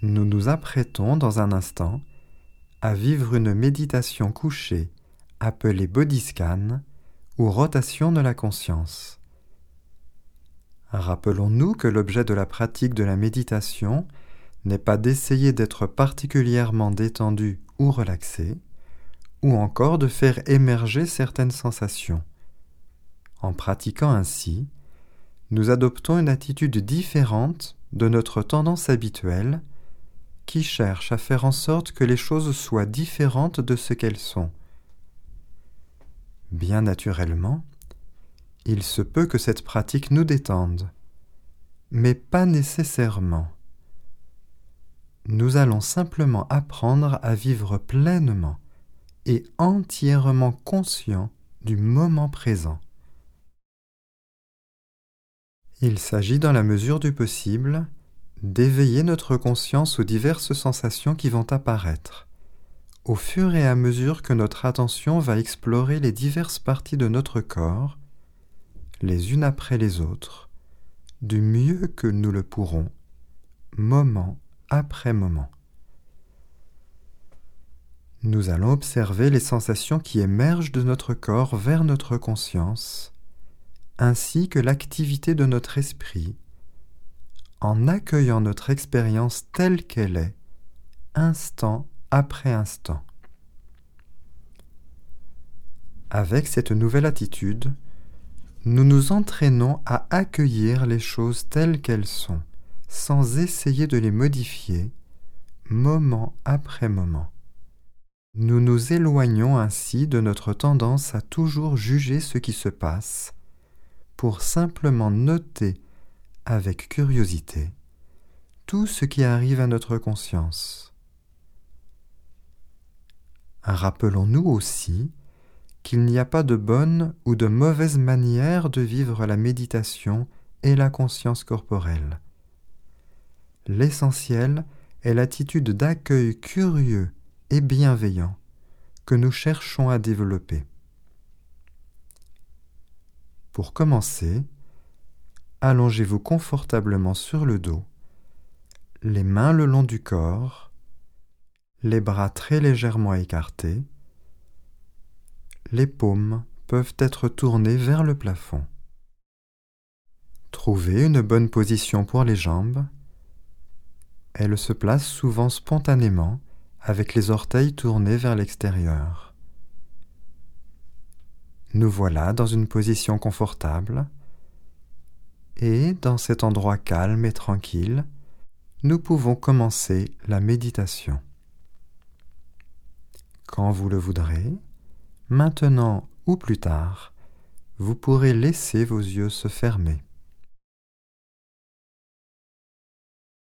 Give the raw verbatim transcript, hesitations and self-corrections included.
Nous nous apprêtons dans un instant à vivre une méditation couchée appelée body scan ou rotation de la conscience. Rappelons-nous que l'objet de la pratique de la méditation n'est pas d'essayer d'être particulièrement détendu ou relaxé, ou encore de faire émerger certaines sensations. En pratiquant ainsi, nous adoptons une attitude différente de notre tendance habituelle qui cherche à faire en sorte que les choses soient différentes de ce qu'elles sont. Bien naturellement, il se peut que cette pratique nous détende, mais pas nécessairement. Nous allons simplement apprendre à vivre pleinement et entièrement conscients du moment présent. Il s'agit dans la mesure du possible d'éveiller notre conscience aux diverses sensations qui vont apparaître, au fur et à mesure que notre attention va explorer les diverses parties de notre corps, les unes après les autres, du mieux que nous le pourrons, moment après moment. Nous allons observer les sensations qui émergent de notre corps vers notre conscience, ainsi que l'activité de notre esprit, en accueillant notre expérience telle qu'elle est, instant après instant. Avec cette nouvelle attitude, nous nous entraînons à accueillir les choses telles qu'elles sont, sans essayer de les modifier, moment après moment. Nous nous éloignons ainsi de notre tendance à toujours juger ce qui se passe, pour simplement noter avec curiosité tout ce qui arrive à notre conscience. Rappelons-nous aussi qu'il n'y a pas de bonne ou de mauvaise manière de vivre la méditation et la conscience corporelle. L'essentiel est l'attitude d'accueil curieux et bienveillant que nous cherchons à développer. Pour commencer, allongez-vous confortablement sur le dos, les mains le long du corps, les bras très légèrement écartés. Les paumes peuvent être tournées vers le plafond. Trouvez une bonne position pour les jambes. Elles se placent souvent spontanément avec les orteils tournés vers l'extérieur. Nous voilà dans une position confortable et dans cet endroit calme et tranquille, nous pouvons commencer la méditation. Quand vous le voudrez, maintenant ou plus tard, vous pourrez laisser vos yeux se fermer.